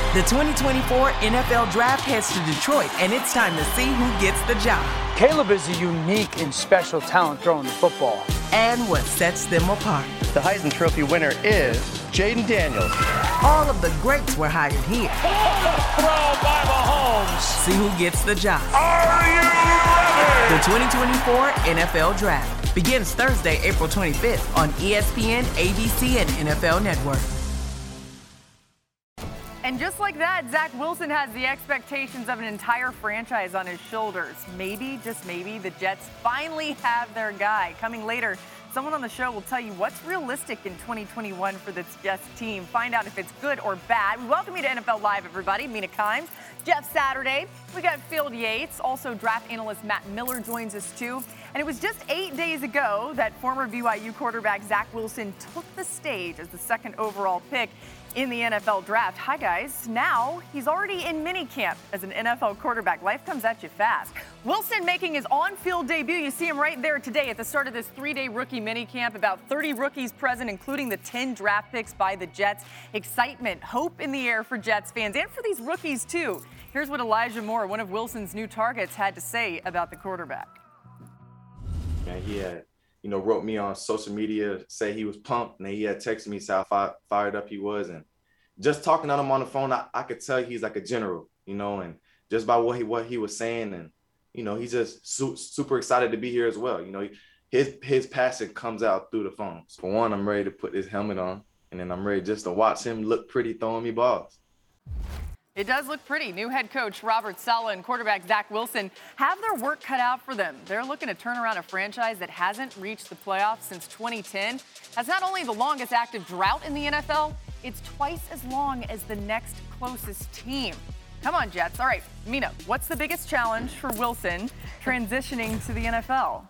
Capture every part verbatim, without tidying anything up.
The twenty twenty-four N F L Draft heads to Detroit, and it's time to see who gets the job. Caleb is a unique and special talent throwing the football. And what sets them apart. The Heisman Trophy winner is Jaden Daniels. All of the greats were hired here. Throw by Mahomes. See who gets the job. Are you ready? The twenty twenty-four N F L Draft begins Thursday, April twenty-fifth on E S P N, A B C, and N F L Network. And just like that, Zach Wilson has the expectations of an entire franchise on his shoulders. Maybe, just maybe, the Jets finally have their guy. Coming later, someone on the show will tell you what's realistic in twenty twenty-one for this Jets team. Find out if it's good or bad. We welcome you to N F L Live, everybody. Mina Kimes, Jeff Saturday. We got Field Yates. Also, draft analyst Matt Miller joins us, too. And it was just eight days ago that former B Y U quarterback Zach Wilson took the stage as the second overall pick in the N F L Draft. Hi, guys. Now he's already in minicamp as an N F L quarterback. Life comes at you fast. Wilson making his on-field debut. You see him right there today at the start of this three-day rookie minicamp. About thirty rookies present, including the ten draft picks by the Jets. Excitement, hope in the air for Jets fans and for these rookies, too. Here's what Elijah Moore, one of Wilson's new targets, had to say about the quarterback. Man, he had, you know, wrote me on social media, say he was pumped, and then he had texted me, say how fi- fired up he was. And just talking to him on the phone, I, I could tell he's like a general, you know, and just by what he what he was saying. And, you know, he's just su- super excited to be here as well. You know, he, his his passion comes out through the phone. So for one, I'm ready to put his helmet on, and then I'm ready just to watch him look pretty throwing me balls. It does look pretty. New head coach Robert Saleh and quarterback Zach Wilson have their work cut out for them. They're looking to turn around a franchise that hasn't reached the playoffs since twenty ten. That's not only the longest active drought in the N F L, it's twice as long as the next closest team. Come on, Jets. All right, Mina, what's the biggest challenge for Wilson transitioning to the N F L?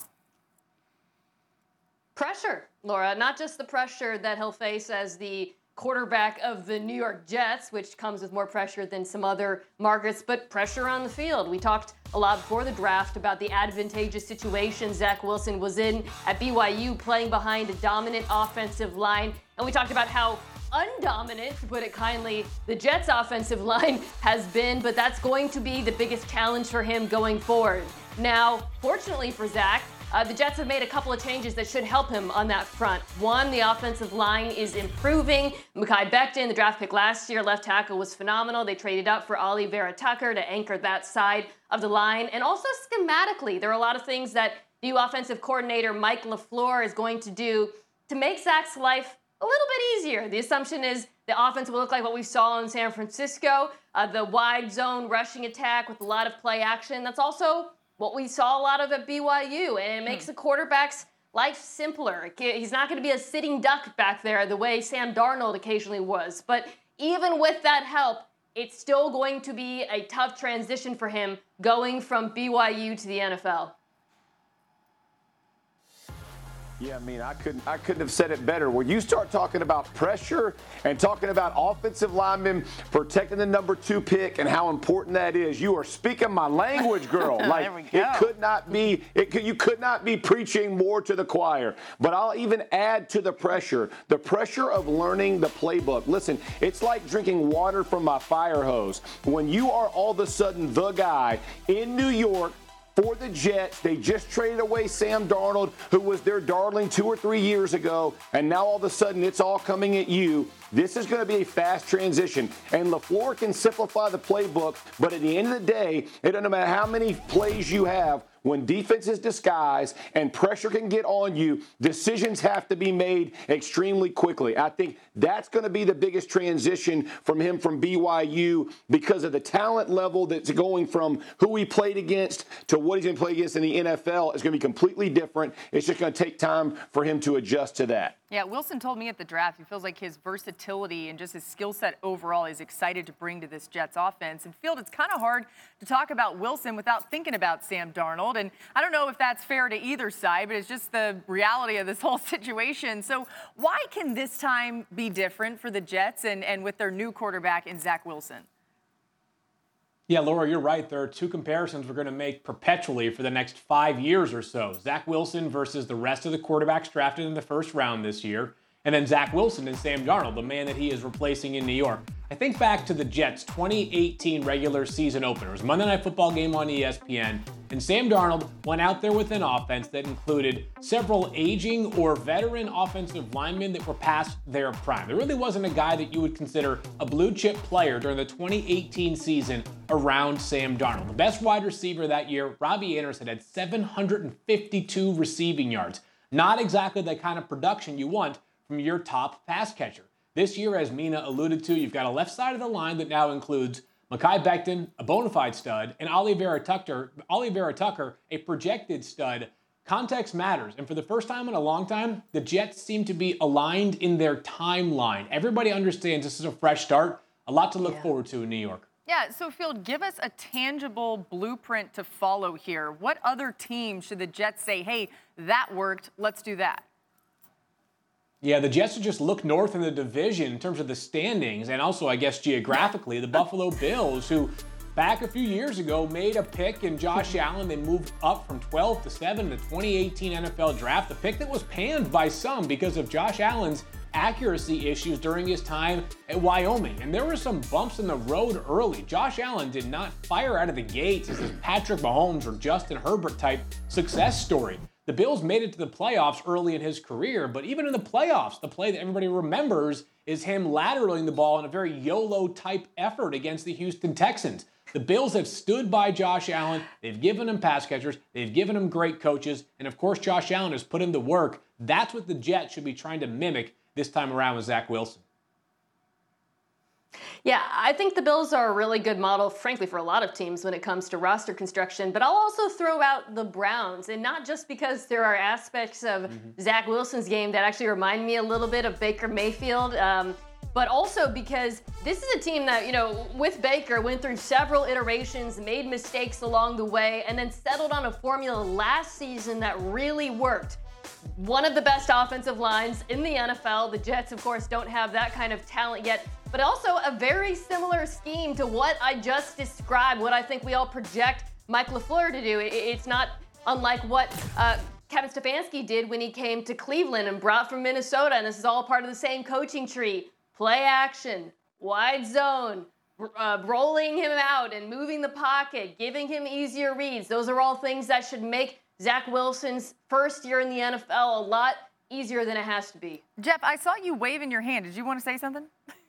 Pressure, Laura. Not just the pressure that he'll face as the quarterback of the New York Jets, which comes with more pressure than some other markets, but pressure on the field. We talked a lot before the draft about the advantageous situation Zach Wilson was in at B Y U, playing behind a dominant offensive line. And we talked about how undominant, to put it kindly, the Jets' offensive line has been, but that's going to be the biggest challenge for him going forward. Now, fortunately for Zach, Uh, the Jets have made a couple of changes that should help him on that front. One, the offensive line is improving. Mekhi Becton, the draft pick last year, left tackle, was phenomenal. They traded up for Ollie Vera Tucker to anchor that side of the line. And also schematically, there are a lot of things that new offensive coordinator Mike LaFleur is going to do to make Zach's life a little bit easier. The assumption is the offense will look like what we saw in San Francisco, uh, the wide zone rushing attack with a lot of play action. That's also what we saw a lot of at B Y U, and it makes the quarterback's life simpler. He's not going to be a sitting duck back there the way Sam Darnold occasionally was. But even with that help, it's still going to be a tough transition for him going from B Y U to the N F L. Yeah, I mean, I couldn't I couldn't have said it better. When you start talking about pressure and talking about offensive linemen protecting the number two pick and how important that is, you are speaking my language, girl. Like, it could not be, it could, you could not be preaching more to the choir. But I'll even add to the pressure, the pressure of learning the playbook. Listen, it's like drinking water from my fire hose. When you are all of a sudden the guy in New York for the Jets, they just traded away Sam Darnold, who was their darling two or three years ago, and now all of a sudden it's all coming at you. This is going to be a fast transition, and LaFleur can simplify the playbook, but at the end of the day, it doesn't matter how many plays you have. When defense is disguised and pressure can get on you, decisions have to be made extremely quickly. I think that's going to be the biggest transition from him from B Y U because of the talent level that's going from who he played against to what he's going to play against in the N F L is going to be completely different. It's just going to take time for him to adjust to that. Yeah, Wilson told me at the draft he feels like his versatility and just his skill set overall is excited to bring to this Jets offense. And Field, it's kind of hard to talk about Wilson without thinking about Sam Darnold. And I don't know if that's fair to either side, but it's just the reality of this whole situation. So why can this time be different for the Jets and, and with their new quarterback in Zach Wilson? Yeah, Laura, you're right. There are two comparisons we're going to make perpetually for the next five years or so. Zach Wilson versus the rest of the quarterbacks drafted in the first round this year. And then Zach Wilson and Sam Darnold, the man that he is replacing in New York. I think back to the Jets' twenty eighteen regular season opener. It was a Monday Night Football game on E S P N, and Sam Darnold went out there with an offense that included several aging or veteran offensive linemen that were past their prime. There really wasn't a guy that you would consider a blue chip player during the twenty eighteen season around Sam Darnold. The best wide receiver that year, Robbie Anderson, had seven hundred fifty-two receiving yards. Not exactly the kind of production you want from your top pass catcher. This year, as Mina alluded to, you've got a left side of the line that now includes Mekhi Becton, a bona fide stud, and Oliveira Tucker, Oliveira Tucker, a projected stud. Context matters, and for the first time in a long time, the Jets seem to be aligned in their timeline. Everybody understands this is a fresh start, a lot to look yeah. forward to in New York. Yeah, so Field, give us a tangible blueprint to follow here. What other team should the Jets say, hey, that worked, let's do that? Yeah, the Jets should just look north in the division in terms of the standings, and also, I guess, geographically, the Buffalo Bills, who back a few years ago made a pick in Josh Allen. They moved up from twelve to seven in the twenty eighteen N F L Draft, a pick that was panned by some because of Josh Allen's accuracy issues during his time at Wyoming. And there were some bumps in the road early. Josh Allen did not fire out of the gates as this Patrick Mahomes or Justin Herbert type success story. The Bills made it to the playoffs early in his career, but even in the playoffs, the play that everybody remembers is him lateraling the ball in a very YOLO-type effort against the Houston Texans. The Bills have stood by Josh Allen. They've given him pass catchers. They've given him great coaches. And, of course, Josh Allen has put in the work. That's what the Jets should be trying to mimic this time around with Zach Wilson. Yeah, I think the Bills are a really good model, frankly, for a lot of teams when it comes to roster construction. But I'll also throw out the Browns, and not just because there are aspects of mm-hmm. Zach Wilson's game that actually remind me a little bit of Baker Mayfield, um, but also because this is a team that, you know, with Baker, went through several iterations, made mistakes along the way, and then settled on a formula last season that really worked. One of the best offensive lines in the N F L. The Jets, of course, don't have that kind of talent yet, but also a very similar scheme to what I just described, what I think we all project Mike LaFleur to do. It's not unlike what uh, Kevin Stefanski did when he came to Cleveland and brought from Minnesota, and this is all part of the same coaching tree. Play action, wide zone, uh, rolling him out and moving the pocket, giving him easier reads. Those are all things that should make Zach Wilson's first year in the N F L a lot easier than it has to be. Jeff, I saw you waving your hand. Did you want to say something?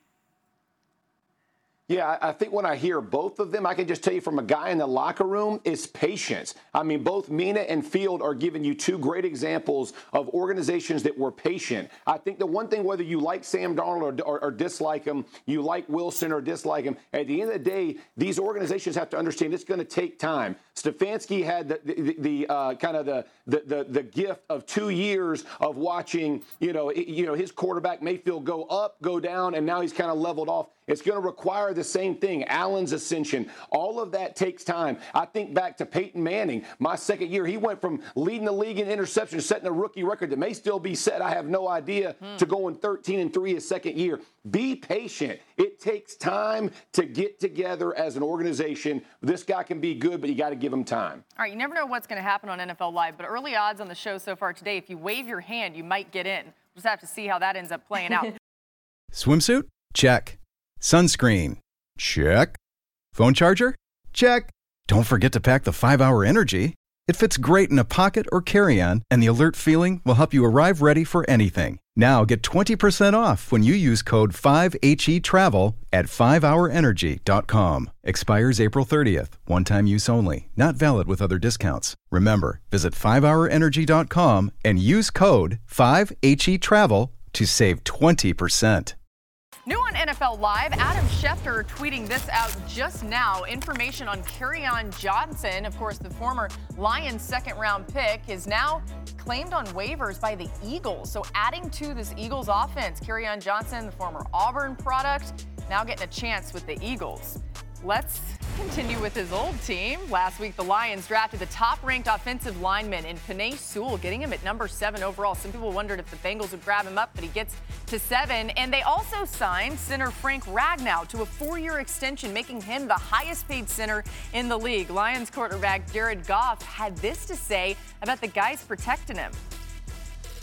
Yeah, I think when I hear both of them, I can just tell you from a guy in the locker room, is patience. I mean, both Mina and Field are giving you two great examples of organizations that were patient. I think the one thing, whether you like Sam Darnold or, or, or dislike him, you like Wilson or dislike him, at the end of the day, these organizations have to understand it's going to take time. Stefanski had the, the, the uh, kind of the, the the the gift of two years of watching, you know, it, you know, his quarterback Mayfield go up, go down, and now he's kind of leveled off. It's going to require the same thing. Allen's ascension, all of that takes time. I think back to Peyton Manning, my second year, he went from leading the league in interceptions, setting a rookie record that may still be set, I have no idea, hmm. to going thirteen and three his second year. Be patient. It takes time to get together as an organization. This guy can be good, but you got to give him time. All right, you never know what's going to happen on N F L Live, but early odds on the show so far today, if you wave your hand, you might get in. We'll just have to see how that ends up playing out. Swimsuit? Check. Sunscreen? Check. Phone charger? Check. Don't forget to pack the five hour Energy. It fits great in a pocket or carry-on, and the alert feeling will help you arrive ready for anything. Now get twenty percent off when you use code five H E travel at five hour energy dot com. Expires April thirtieth. One-time use only. Not valid with other discounts. Remember, visit five hour energy dot com and use code five H E travel to save twenty percent. New on N F L Live, Adam Schefter tweeting this out just now. Information on Kerryon Johnson, of course, the former Lions second-round pick, is now claimed on waivers by the Eagles. So adding to this Eagles offense, Kerryon Johnson, the former Auburn product, now getting a chance with the Eagles. Let's continue with his old team. Last week, the Lions drafted the top-ranked offensive lineman in Penei Sewell, getting him at number seven overall. Some people wondered if the Bengals would grab him up, but he gets to seven. And they also signed center Frank Ragnow to a four-year extension, making him the highest-paid center in the league. Lions quarterback Jared Goff had this to say about the guys protecting him.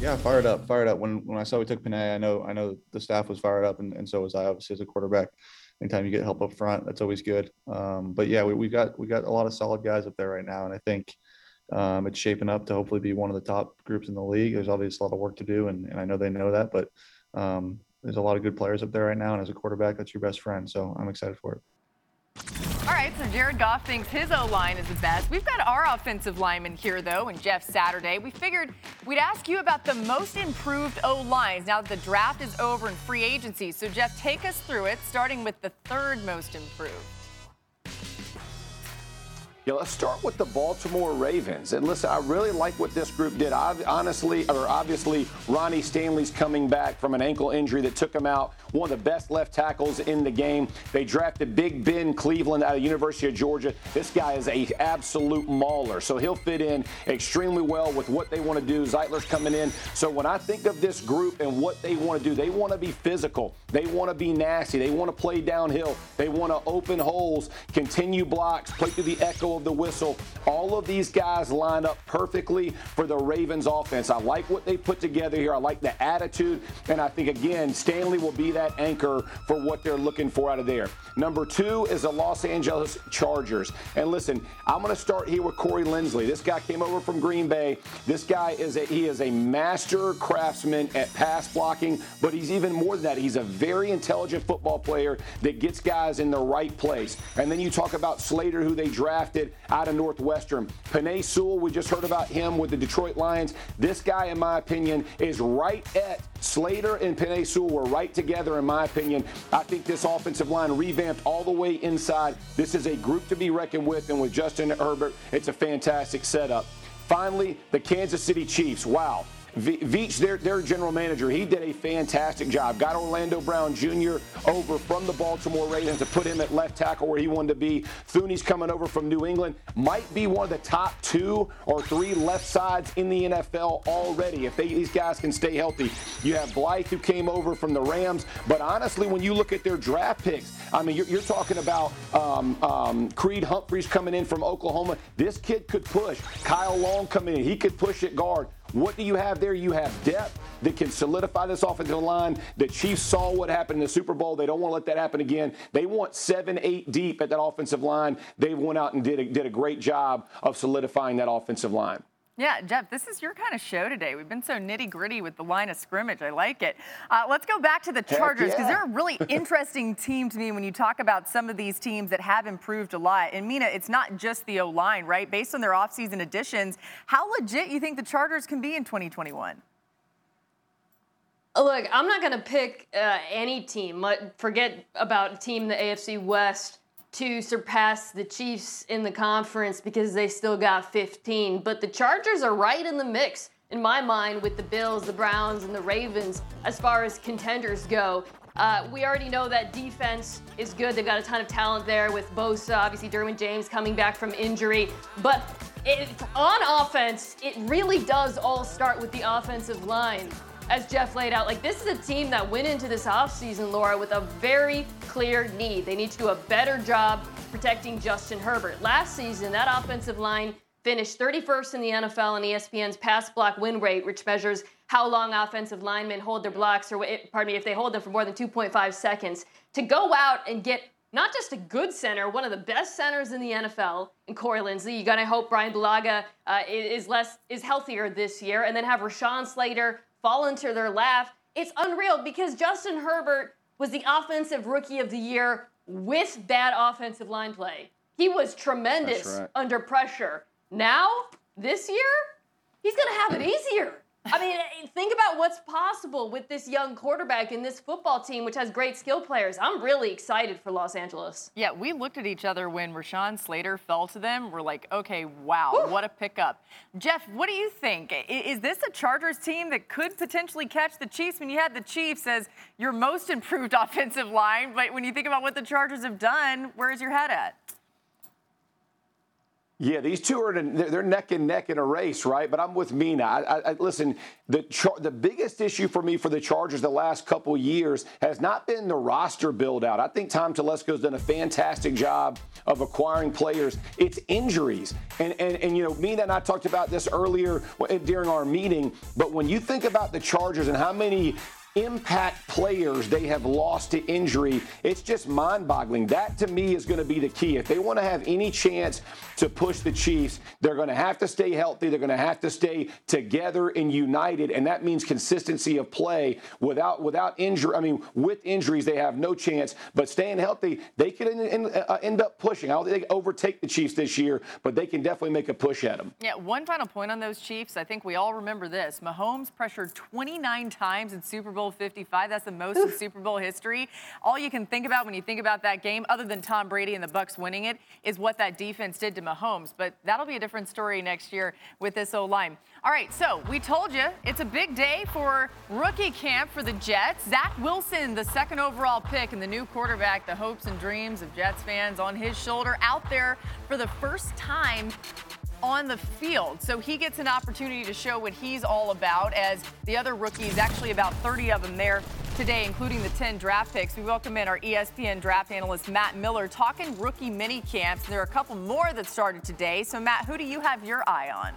Yeah, fired up, fired up. When when I saw we took Penei, I know I know the staff was fired up, and, and so was I, obviously, as a quarterback. Anytime you get help up front, that's always good. Um, but yeah, we we got we got a lot of solid guys up there right now, and I think um, it's shaping up to hopefully be one of the top groups in the league. There's obviously a lot of work to do, and, and I know they know that, but um, there's a lot of good players up there right now, and as a quarterback, that's your best friend. So I'm excited for it. All right, so Jared Goff thinks his O-line is the best. We've got our offensive lineman here, though, and Jeff Saturday. We figured we'd ask you about the most improved O-lines now that the draft is over and free agency. So, Jeff, take us through it, starting with the third most improved. Yeah, let's start with the Baltimore Ravens. And listen, I really like what this group did. I, honestly, or obviously, Ronnie Stanley's coming back from an ankle injury that took him out. One of the best left tackles in the game. They drafted Big Ben Cleveland out of the University of Georgia. This guy is a absolute mauler, so he'll fit in extremely well with what they want to do. Zeitler's coming in. So when I think of this group and what they want to do, they want to be physical. They want to be nasty. They want to play downhill. They want to open holes, continue blocks, play through the echo of the whistle. All of these guys line up perfectly for the Ravens offense. I like what they put together here. I like the attitude, and I think, again, Stanley will be that anchor for what they're looking for out of there. Number two is the Los Angeles Chargers. And listen, I'm going to start here with Corey Linsley. This guy came over from Green Bay. This guy is a, he is a master craftsman at pass blocking, but he's even more than that. He's a very intelligent football player that gets guys in the right place. And then you talk about Slater, who they drafted out of Northwestern. Penei Sewell, we just heard about him with the Detroit Lions. This guy, in my opinion, is right at Slater and Penei Sewell were right together, in my opinion. I think this offensive line revamped all the way inside. This is a group to be reckoned with, and with Justin Herbert, it's a fantastic setup. Finally, the Kansas City Chiefs. Wow. Veach, their, their general manager, he did a fantastic job. Got Orlando Brown Junior over from the Baltimore Ravens to put him at left tackle where he wanted to be. Thuney's coming over from New England. Might be one of the top two or three left sides in the N F L already if they, these guys can stay healthy. You have Blythe, who came over from the Rams. But honestly, when you look at their draft picks, I mean, you're, you're talking about um, um, Creed Humphreys coming in from Oklahoma. This kid could push. Kyle Long coming in. He could push at guard. What do you have there? You have depth that can solidify this offensive line. The Chiefs saw what happened in the Super Bowl. They don't want to let that happen again. They want seven, eight deep at that offensive line. They went out and did a, did a great job of solidifying that offensive line. Yeah, Jeff, this is your kind of show today. We've been so nitty-gritty with the line of scrimmage. I like it. Uh, let's go back to the Chargers, because yeah. they're a really interesting team to me when you talk about some of these teams that have improved a lot. And, Mina, it's not just the O-line, right? Based on their offseason additions, how legit you think the Chargers can be in twenty twenty-one? Look, I'm not going to pick uh, any team. Forget about a team in the A F C West to surpass the Chiefs in the conference because they still got fifteen. But the Chargers are right in the mix, in my mind, with the Bills, the Browns, and the Ravens as far as contenders go. Uh, we already know that defense is good. They've got a ton of talent there with Bosa, obviously Derwin James coming back from injury. But it, on offense, it really does all start with the offensive line. As Jeff laid out, like, this is a team that went into this offseason, Laura, with a very clear need. They need to do a better job protecting Justin Herbert. Last season, that offensive line finished thirty-first in the N F L in E S P N's pass block win rate, which measures how long offensive linemen hold their blocks, or, pardon me, if they hold them for more than two point five seconds. To go out and get not just a good center, one of the best centers in the N F L, in Corey Linsley. You got to hope Brian Bulaga uh, is less is healthier this year, and then have Rashawn Slater fall into their lap. It's unreal because Justin Herbert was the offensive rookie of the year with bad offensive line play. He was tremendous right. under pressure. Now, this year, he's going to have it easier. I mean, think about what's possible with this young quarterback and this football team, which has great skill players. I'm really excited for Los Angeles. Yeah, we looked at each other when Rashawn Slater fell to them. We're like, okay, wow, Woo. what a pickup. Jeff, what do you think? Is this a Chargers team that could potentially catch the Chiefs? When you had the Chiefs as your most improved offensive line, but when you think about what the Chargers have done, where's your head at? Yeah, these two are in a, they're neck and neck in a race, right? But I'm with Mina. I, I, I, listen, the char- the biggest issue for me for the Chargers the last couple years has not been the roster build out. I think Tom Telesco's done a fantastic job of acquiring players. It's injuries, and and and you know, Mina and I talked about this earlier during our meeting. But when you think about the Chargers and how many impact players they have lost to injury, it's just mind-boggling. That to me is going to be the key. If they want to have any chance to push the Chiefs, they're going to have to stay healthy. They're going to have to stay together and united, and that means consistency of play. Without without injury, I mean, with injuries, they have no chance. But staying healthy, they could end, uh, end up pushing. I don't think they can overtake the Chiefs this year, but they can definitely make a push at them. Yeah, one final point on those Chiefs. I think we all remember this. Mahomes pressured twenty-nine times in Super Bowl fifty-five. That's the most in Super Bowl history. All you can think about when you think about that game, other than Tom Brady and the Bucs winning it, is what that defense did to Mahomes. But that'll be a different story next year with this O-line. All right, so we told you it's a big day for rookie camp for the Jets. Zach Wilson, the second overall pick and the new quarterback, the hopes and dreams of Jets fans on his shoulder, out there for the first time on the field. So he gets an opportunity to show what he's all about, as the other rookies, actually about thirty of them there today, including the ten draft picks. We welcome in our E S P N draft analyst, Matt Miller, talking rookie mini camps. There are a couple more that started today. So, Matt, who do you have your eye on?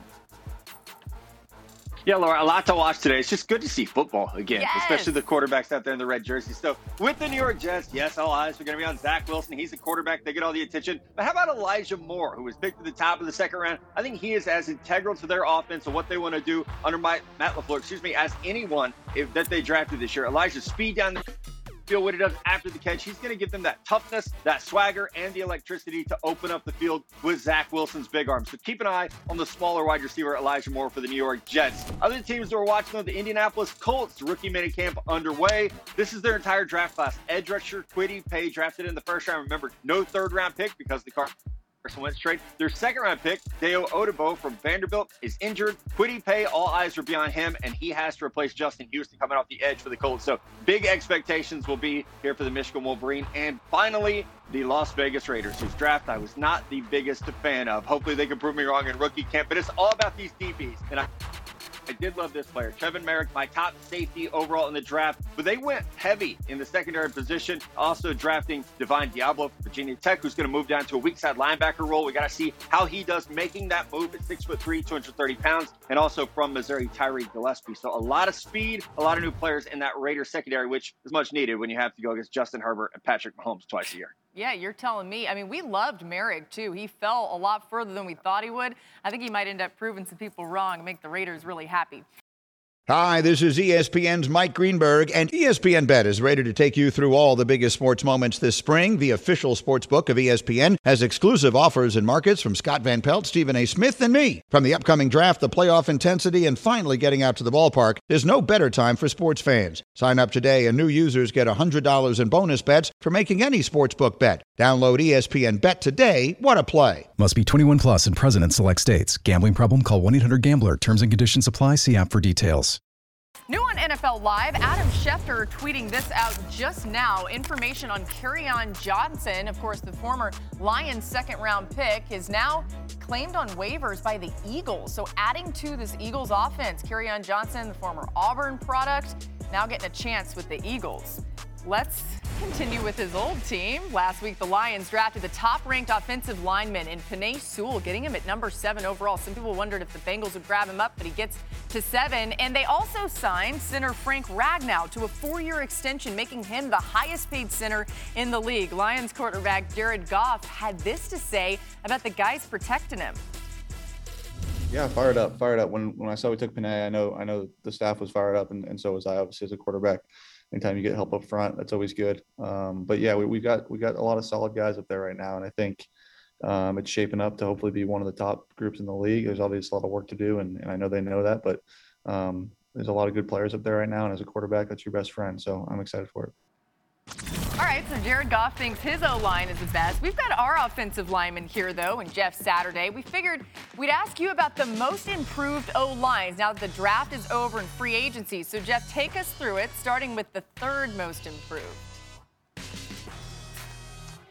Yeah, Laura, a lot to watch today. It's just good to see football again, yes. especially the quarterbacks out there in the red jerseys. So with the New York Jets, yes, all eyes are going to be on Zach Wilson. He's a quarterback. They get all the attention. But how about Elijah Moore, who was picked at the top of the second round? I think he is as integral to their offense and what they want to do under my, Matt LaFleur, excuse me, as anyone if, that they drafted this year. Elijah's speed down the field, what he does after the catch, he's going to give them that toughness, that swagger, and the electricity to open up the field with Zach Wilson's big arm. So keep an eye on the smaller wide receiver Elijah Moore for the New York Jets. Other teams that we're watching, though, the Indianapolis Colts rookie minicamp underway. This is their entire draft class. Edge rusher Kwity Paye drafted in the first round. Remember, no third round pick because the car Wentz trade. Their second round pick, Dayo Odebo from Vanderbilt, is injured. Kwity Paye, all eyes are beyond him, and he has to replace Justin Houston coming off the edge for the Colts. So big expectations will be here for the Michigan Wolverine. And finally, the Las Vegas Raiders, whose draft I was not the biggest fan of. Hopefully they can prove me wrong in rookie camp, but it's all about these D Bs. And I I did love this player, Trevin Merrick, my top safety overall in the draft, but they went heavy in the secondary position, also drafting Divine Diablo from Virginia Tech, who's going to move down to a weak side linebacker role. We got to see how he does making that move at six foot three, two hundred thirty pounds, and also from Missouri, Tyree Gillespie. So a lot of speed, a lot of new players in that Raiders secondary, which is much needed when you have to go against Justin Herbert and Patrick Mahomes twice a year. Yeah, you're telling me. I mean, we loved Merrick, too. He fell a lot further than we thought he would. I think he might end up proving some people wrong and make the Raiders really happy. Hi, this is E S P N's Mike Greenberg, and E S P N Bet is ready to take you through all the biggest sports moments this spring. The official sports book of E S P N has exclusive offers and markets from Scott Van Pelt, Stephen A. Smith, and me. From the upcoming draft, the playoff intensity, and finally getting out to the ballpark, there's no better time for sports fans. Sign up today, and new users get one hundred dollars in bonus bets for making any sportsbook bet. Download E S P N Bet today. What a play. Must be twenty-one plus and present in select states. Gambling problem? Call one eight hundred gambler. Terms and conditions apply. See app for details. New on N F L Live, Adam Schefter tweeting this out just now. Information on Kerryon Johnson, of course, the former Lions second-round pick, is now claimed on waivers by the Eagles. So adding to this Eagles offense, Kerryon Johnson, the former Auburn product, now getting a chance with the Eagles. Let's continue with his old team. Last week, the Lions drafted the top-ranked offensive lineman in Penei Sewell, getting him at number seven overall. Some people wondered if the Bengals would grab him up, but he gets to seven. And they also signed center Frank Ragnow to a four-year extension, making him the highest-paid center in the league. Lions quarterback Jared Goff had this to say about the guys protecting him. Yeah, fired up, fired up. When when I saw we took Penei, I know I know the staff was fired up, and, and so was I, obviously, as a quarterback. Anytime you get help up front, that's always good. Um, but yeah, we, we got we got a lot of solid guys up there right now, and I think um, it's shaping up to hopefully be one of the top groups in the league. There's obviously a lot of work to do, and, and I know they know that, but um, there's a lot of good players up there right now, and as a quarterback, that's your best friend. So I'm excited for it. All right, so Jared Goff thinks his O-line is the best. We've got our offensive lineman here, though, and Jeff Saturday. We figured we'd ask you about the most improved O-lines now that the draft is over and free agency. So, Jeff, take us through it, starting with the third most improved.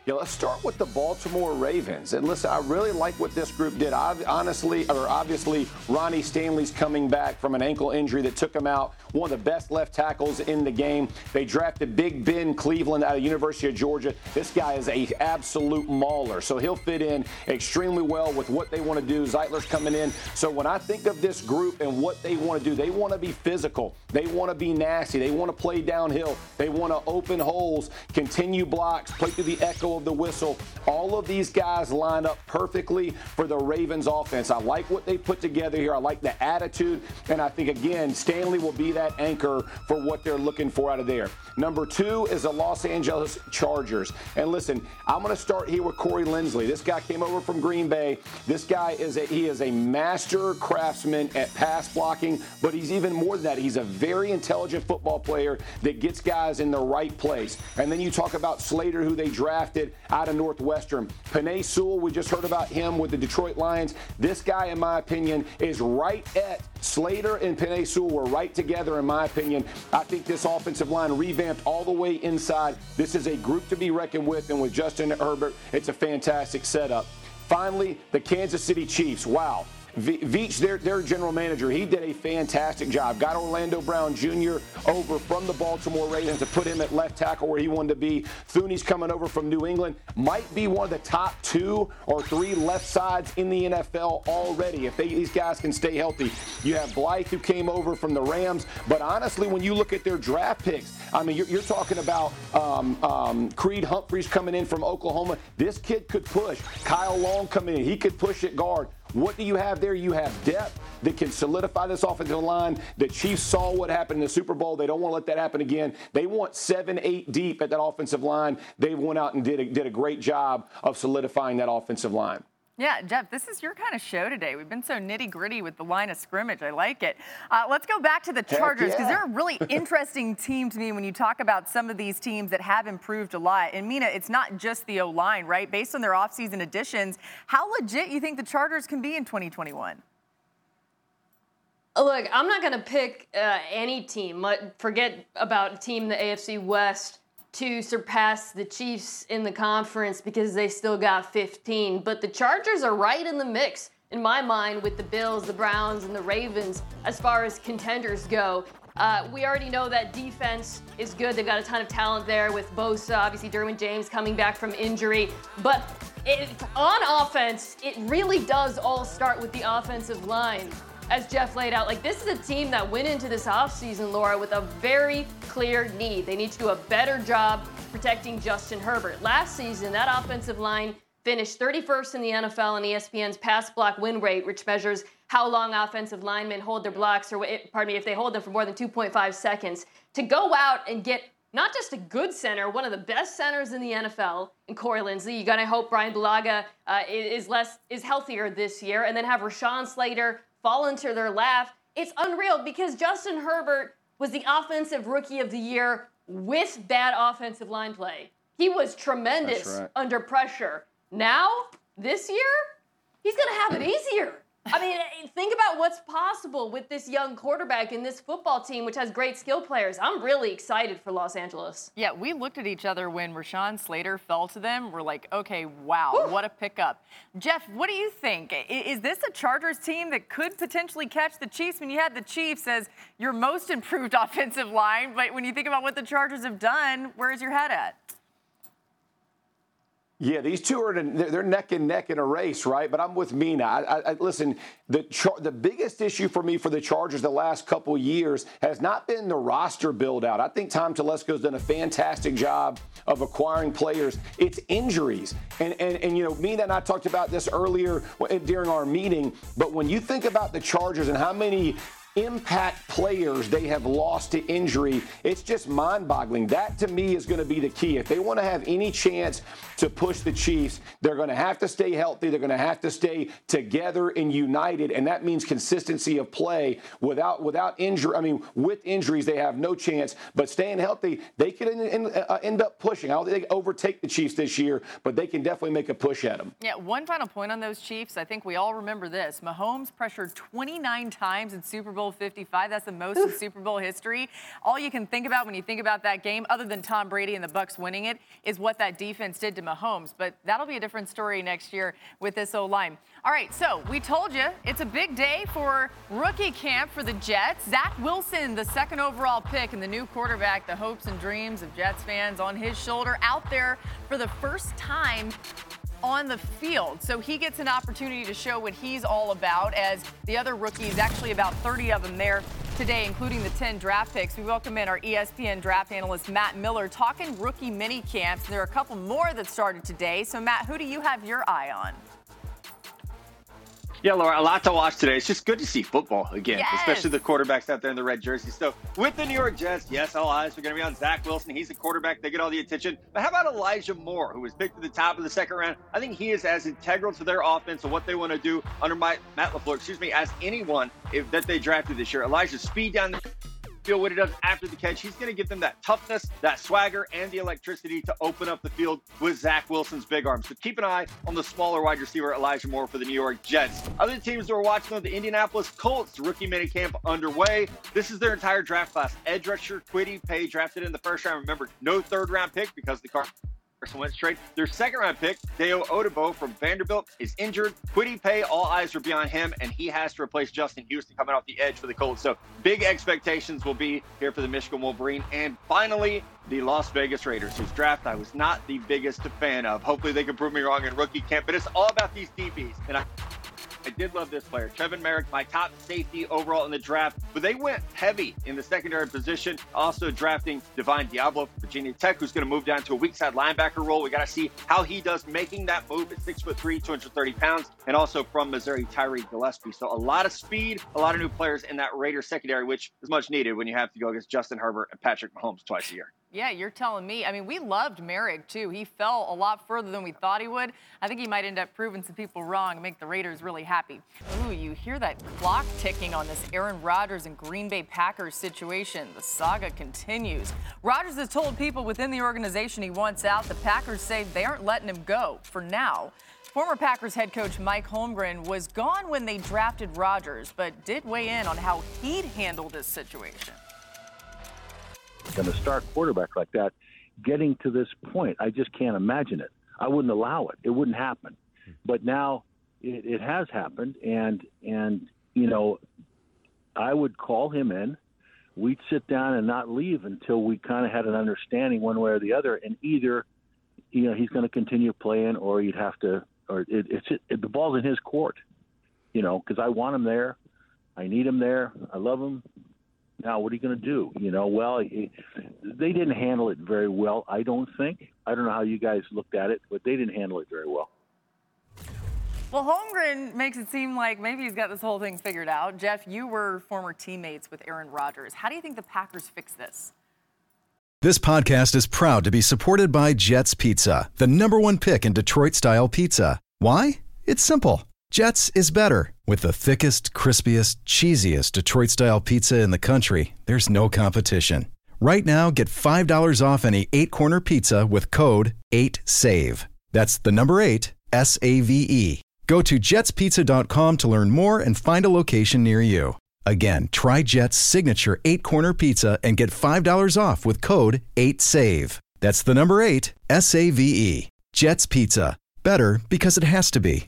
Yeah, let's start with the Baltimore Ravens. And listen, I really like what this group did. I, honestly, or obviously, Ronnie Stanley's coming back from an ankle injury that took him out. One of the best left tackles in the game. They drafted Big Ben Cleveland out of University of Georgia. This guy is a absolute mauler, so he'll fit in extremely well with what they want to do. Zeitler's coming in. So when I think of this group and what they want to do, they want to be physical. They want to be nasty. They want to play downhill. They want to open holes, continue blocks, play through the echo of the whistle. All of these guys line up perfectly for the Ravens offense. I like what they put together here. I like the attitude, and I think, again, Stanley will be that anchor for what they're looking for out of there. Number two is the Los Angeles Chargers. And listen, I'm going to start here with Corey Linsley. This guy came over from Green Bay. This guy is a, he is a master craftsman at pass blocking, but he's even more than that. He's a very intelligent football player that gets guys in the right place. And then you talk about Slater, who they drafted out of Northwestern. Penei Sewell, we just heard about him with the Detroit Lions. This guy, in my opinion, is right at Slater and Penei Sewell were right together, in my opinion. I think this offensive line revamped all the way inside. This is a group to be reckoned with, and with Justin Herbert, it's a fantastic setup. Finally, the Kansas City Chiefs. Wow. Veach, their, their general manager, he did a fantastic job. Got Orlando Brown Junior over from the Baltimore Ravens to put him at left tackle where he wanted to be. Thuney's coming over from New England. Might be one of the top two or three left sides in the N F L already if they, these guys can stay healthy. You have Blythe, who came over from the Rams. But honestly, when you look at their draft picks, I mean, you're, you're talking about um, um, Creed Humphreys coming in from Oklahoma. This kid could push. Kyle Long coming in. He could push at guard. What do you have there? You have depth that can solidify this offensive line. The Chiefs saw what happened in the Super Bowl. They don't want to let that happen again. They want seven, eight deep at that offensive line. They went out and did a, did a great job of solidifying that offensive line. Yeah, Jeff, this is your kind of show today. We've been so nitty-gritty with the line of scrimmage. I like it. Uh, let's go back to the Chargers, because yeah. they're a really interesting team to me when you talk about some of these teams that have improved a lot. And, Mina, it's not just the O-line, right? Based on their offseason additions, how legit you think the Chargers can be in twenty twenty-one? Look, I'm not going to pick uh, any team. Forget about a team in the A F C West to surpass the Chiefs in the conference because they still got fifteen. But the Chargers are right in the mix, in my mind, with the Bills, the Browns, and the Ravens as far as contenders go. Uh, we already know that defense is good. They've got a ton of talent there with Bosa, obviously Derwin James coming back from injury. But it, on offense, it really does all start with the offensive line. As Jeff laid out, like this is a team that went into this offseason, Laura, with a very clear need. They need to do a better job protecting Justin Herbert. Last season, that offensive line finished thirty-first in the N F L in E S P N's pass block win rate, which measures how long offensive linemen hold their blocks, or pardon me, if they hold them for more than two point five seconds. To go out and get not just a good center, one of the best centers in the N F L, in Corey Linsley. You got to hope Brian Bulaga uh, is less is healthier this year, and then have Rashawn Slater fall into their lap. It's unreal because Justin Herbert was the offensive rookie of the year with bad offensive line play. He was tremendous right. under pressure. Now, this year, he's going to have it easier. I mean, think about what's possible with this young quarterback and this football team, which has great skill players. I'm really excited for Los Angeles. Yeah, we looked at each other when Rashawn Slater fell to them. We're like, okay, wow, Woo. what a pickup. Jeff, what do you think? Is this a Chargers team that could potentially catch the Chiefs? When you had the Chiefs as your most improved offensive line, but when you think about what the Chargers have done, where's your head at? Yeah, these two are they're neck and neck in a race, right? But I'm with Mina. I, I, I, listen, the char- the biggest issue for me for the Chargers the last couple of years has not been the roster build out. I think Tom Telesco's done a fantastic job of acquiring players. It's injuries, and and and you know, Mina and I talked about this earlier during our meeting. But when you think about the Chargers and how many impact players they have lost to injury, it's just mind-boggling. That, to me, is going to be the key. If they want to have any chance to push the Chiefs, they're going to have to stay healthy. They're going to have to stay together and united, and that means consistency of play. Without without injury, I mean, with injuries, they have no chance. But staying healthy, they can end, uh, end up pushing. I don't think they overtake the Chiefs this year, but they can definitely make a push at them. Yeah, one final point on those Chiefs. I think we all remember this. Mahomes pressured twenty-nine times in Super Bowl Bowl fifty-five. That's the most in Super Bowl history. All you can think about when you think about that game, other than Tom Brady and the Bucs winning it, is what that defense did to Mahomes. But that'll be a different story next year with this O-line. All right, so we told you it's a big day for rookie camp for the Jets. Zach Wilson, the second overall pick and the new quarterback, the hopes and dreams of Jets fans on his shoulder, out there for the first time on the field. So he gets an opportunity to show what he's all about, as the other rookies, actually about thirty of them there today, including the ten draft picks. We welcome in our E S P N draft analyst, Matt Miller, talking rookie mini camps. There are a couple more that started today. So, Matt, who do you have your eye on? Yeah, Laura, a lot to watch today. It's just good to see football again, yes. especially the quarterbacks out there in the red jerseys. So with the New York Jets, yes, all eyes are going to be on Zach Wilson. He's a quarterback. They get all the attention. But how about Elijah Moore, who was picked at the top of the second round? I think he is as integral to their offense and what they want to do under my, Matt LaFleur, excuse me, as anyone if, that they drafted this year. Elijah's speed down the field, what he does after the catch, he's going to give them that toughness, that swagger, and the electricity to open up the field with Zach Wilson's big arm. So keep an eye on the smaller wide receiver, Elijah Moore, for the New York Jets. Other teams that we're watching, though, the Indianapolis Colts rookie minicamp underway. This is their entire draft class. Edge rusher Kwity Paye drafted in the first round. Remember, no third round pick because the car went straight. Their second round pick, Dayo Odebo from Vanderbilt, is injured. Kwity Paye, all eyes are beyond him, and he has to replace Justin Houston coming off the edge for the Colts. So big expectations will be here for the Michigan Wolverine. And finally, the Las Vegas Raiders, whose draft I was not the biggest fan of. Hopefully they can prove me wrong in rookie camp, but it's all about these D Bs. And I I did love this player, Trevin Merrick, my top safety overall in the draft. But they went heavy in the secondary position, also drafting Divine Diablo from Virginia Tech, who's going to move down to a weak side linebacker role. We got to see how he does making that move at six foot three, two hundred thirty pounds, and also from Missouri, Tyree Gillespie. So a lot of speed, a lot of new players in that Raiders secondary, which is much needed when you have to go against Justin Herbert and Patrick Mahomes twice a year. Yeah, you're telling me. I mean, we loved Merrick, too. He fell a lot further than we thought he would. I think he might end up proving some people wrong and make the Raiders really happy. Ooh, you hear that clock ticking on this Aaron Rodgers and Green Bay Packers situation. The saga continues. Rodgers has told people within the organization he wants out. The Packers say they aren't letting him go for now. Former Packers head coach Mike Holmgren was gone when they drafted Rodgers, but did weigh in on how he'd handle this situation. And a star quarterback like that getting to this point, I just can't imagine it. I wouldn't allow it. It wouldn't happen. But now it, it has happened, and and you know, I would call him in. We'd sit down and not leave until we kind of had an understanding one way or the other, and either you know he's going to continue playing, or you'd have to, or it, it's it, the ball's in his court, you know, because I want him there, I need him there, I love him. Now, what are you going to do? You know, well, they didn't handle it very well, I don't think. I don't know how you guys looked at it, but they didn't handle it very well. Well, Holmgren makes it seem like maybe he's got this whole thing figured out. Jeff, you were former teammates with Aaron Rodgers. How do you think the Packers fix this? This podcast is proud to be supported by Jets Pizza, the number one pick in Detroit-style pizza. Why? It's simple. Jets is better. With the thickest, crispiest, cheesiest Detroit-style pizza in the country, there's no competition. Right now, get five dollars off any eight-corner pizza with code eight save. That's the number eight, S A V E. Go to jets pizza dot com to learn more and find a location near you. Again, try Jet's signature eight-corner pizza and get five dollars off with code eight save. That's the number eight, S A V E. Jet's Pizza. Better because it has to be.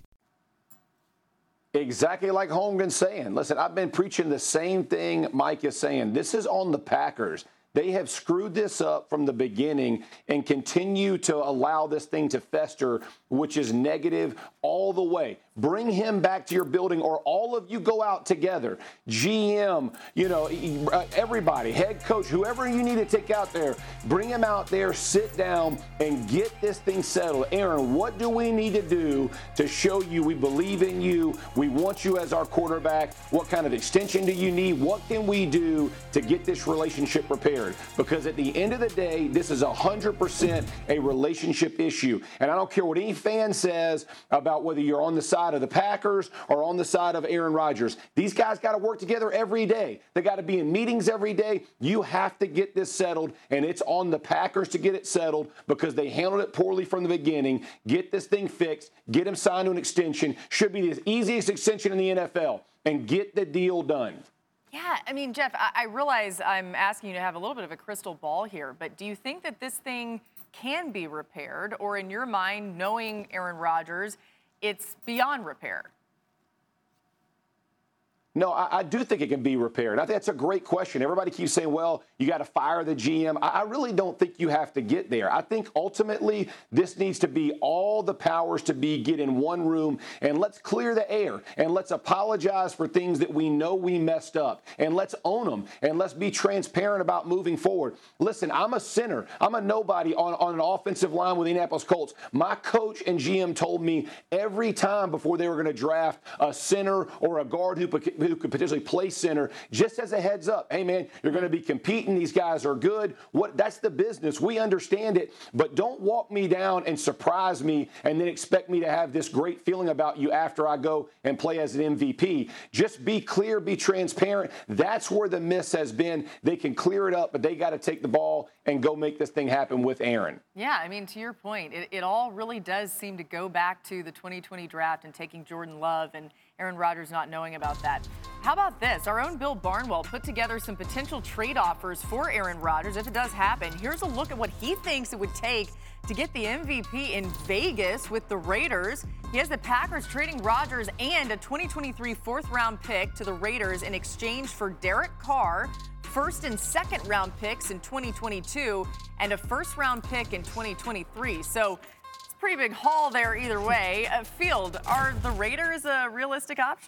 Exactly like Holmgren's saying. Listen, I've been preaching the same thing Mike is saying. This is on the Packers. They have screwed this up from the beginning and continue to allow this thing to fester, which is negative all the way. Bring him back to your building, or all of you go out together. G M, you know, everybody, head coach, whoever you need to take out there, bring him out there, sit down, and get this thing settled. Aaron, what do we need to do to show you we believe in you? We want you as our quarterback. What kind of extension do you need? What can we do to get this relationship repaired? Because at the end of the day, this is one hundred percent a relationship issue. And I don't care what any fan says about whether you're on the side of the Packers or on the side of Aaron Rodgers. These guys got to work together every day. They got to be in meetings every day. You have to get this settled, and it's on the Packers to get it settled because they handled it poorly from the beginning. Get this thing fixed. Get him signed to an extension. Should be the easiest extension in the N F L, and get the deal done. Yeah, I mean, Jeff, I, I realize I'm asking you to have a little bit of a crystal ball here, but do you think that this thing can be repaired, or in your mind, knowing Aaron Rodgers, it's beyond repair? No, I, I do think it can be repaired. I think that's a great question. Everybody keeps saying, well, you got to fire the G M. I, I really don't think you have to get there. I think ultimately this needs to be all the powers to be get in one room and let's clear the air and let's apologize for things that we know we messed up and let's own them and let's be transparent about moving forward. Listen, I'm a sinner. I'm a nobody on, on an offensive line with the Indianapolis Colts. My coach and G M told me every time before they were going to draft a center or a guard who who could potentially play center, just as a heads up, hey, man, you're going to be competing. These guys are good. What? That's the business. We understand it. But don't walk me down and surprise me and then expect me to have this great feeling about you after I go and play as an M V P. Just be clear, be transparent. That's where the miss has been. They can clear it up, but they got to take the ball and go make this thing happen with Aaron. Yeah, I mean, to your point, it, it all really does seem to go back to the twenty twenty draft and taking Jordan Love and Aaron Rodgers not knowing about that. How about this? Our own Bill Barnwell put together some potential trade offers for Aaron Rodgers if it does happen. Here's a look at what he thinks it would take to get the M V P in Vegas with the Raiders. He has the Packers trading Rodgers and a twenty twenty-three fourth-round pick to the Raiders in exchange for Derek Carr, first and second round picks in twenty twenty-two, and a first-round pick in twenty twenty-three. So it's a pretty big haul there either way. Uh, Field, are the Raiders a realistic option?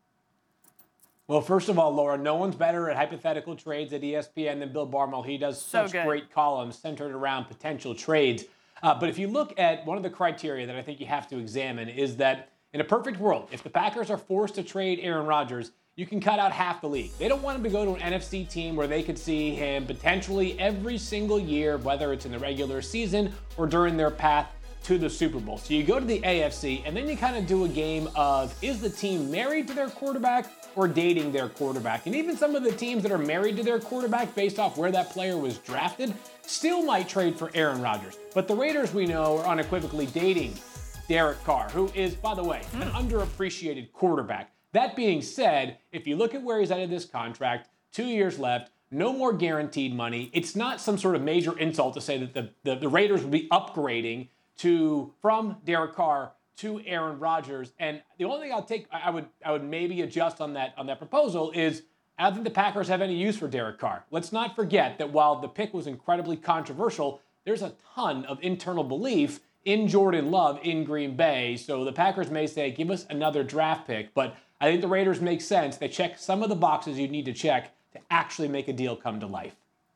Well, first of all, Laura, no one's better at hypothetical trades at E S P N than Bill Barnwell. He does So such good. great columns centered around potential trades. Uh, but if you look at one of the criteria that I think you have to examine is that in a perfect world, if the Packers are forced to trade Aaron Rodgers, you can cut out half the league. They don't want him to go to an N F C team where they could see him potentially every single year, whether it's in the regular season or during their path to the Super Bowl. So you go to the A F C, and then you kind of do a game of, is the team married to their quarterback or dating their quarterback? And even some of the teams that are married to their quarterback based off where that player was drafted still might trade for Aaron Rodgers. But the Raiders, we know, are unequivocally dating Derek Carr, who is, by the way, an underappreciated quarterback. That being said, if you look at where he's at in this contract, two years left, no more guaranteed money. It's not some sort of major insult to say that the, the, the Raiders would be upgrading to from Derek Carr to Aaron Rodgers. And the only thing I'll take, I would I would maybe adjust on that on that proposal is I don't think the Packers have any use for Derek Carr. Let's not forget that while the pick was incredibly controversial, there's a ton of internal belief in Jordan Love in Green Bay. So the Packers may say, give us another draft pick. But I think the Raiders make sense. They check some of the boxes you need to check to actually make a deal come to life.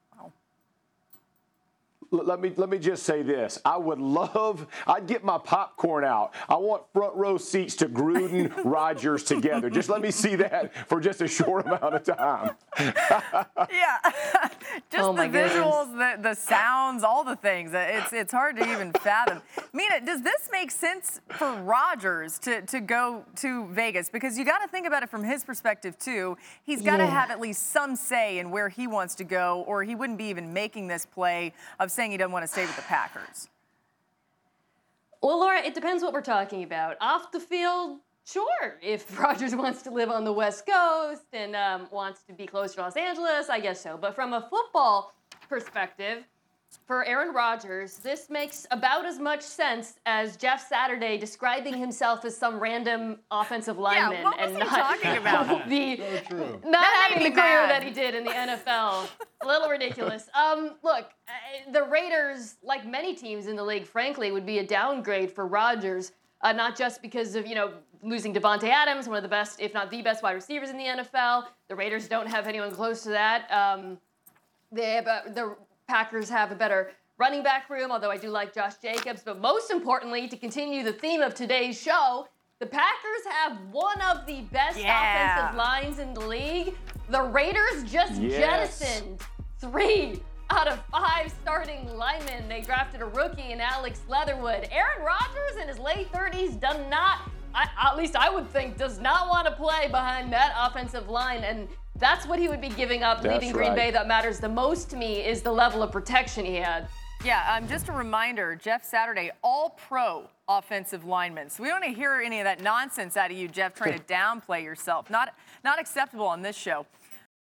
Let me let me just say this. I would love, I'd get my popcorn out. I want front row seats to Gruden, Rodgers together. Just let me see that for just a short amount of time. Yeah. Just Oh the my goodness. visuals, the, the sounds, all the things. It's it's hard to even fathom. Mina, does this make sense for Rodgers to, to go to Vegas? Because you got to think about it from his perspective, too. He's got to Yeah. have at least some say in where he wants to go, or he wouldn't be even making this play of saying he doesn't want to stay with the Packers. Well, Laura, it depends what we're talking about. Off the field, sure. If Rodgers wants to live on the West Coast and um, wants to be close to Los Angeles, I guess so. But from a football perspective, for Aaron Rodgers, this makes about as much sense as Jeff Saturday describing himself as some random offensive lineman what was and he not talking about? the So true. not That made having the me career mad. that he did in the N F L. A little ridiculous. Um, look, uh, the Raiders, like many teams in the league, frankly, would be a downgrade for Rodgers, uh, not just because of, you know, losing Devontae Adams, one of the best, if not the best wide receivers in the N F L. The Raiders don't have anyone close to that. Um, they have a, the Packers have a better running back room, although I do like Josh Jacobs. But most importantly, to continue the theme of today's show, the Packers have one of the best Yeah. offensive lines in the league. The Raiders just Yes. jettisoned three out of five starting linemen. They drafted a rookie in Alex Leatherwood. Aaron Rodgers in his late thirties does not, I, at least I would think, does not want to play behind that offensive line. And that's what he would be giving up, That's leaving Green right. Bay. That matters the most to me is the level of protection he had. Yeah, um, just a reminder, Jeff Saturday, all-pro offensive lineman. So we don't want to hear any of that nonsense out of you, Jeff, trying to downplay yourself. Not, not acceptable on this show.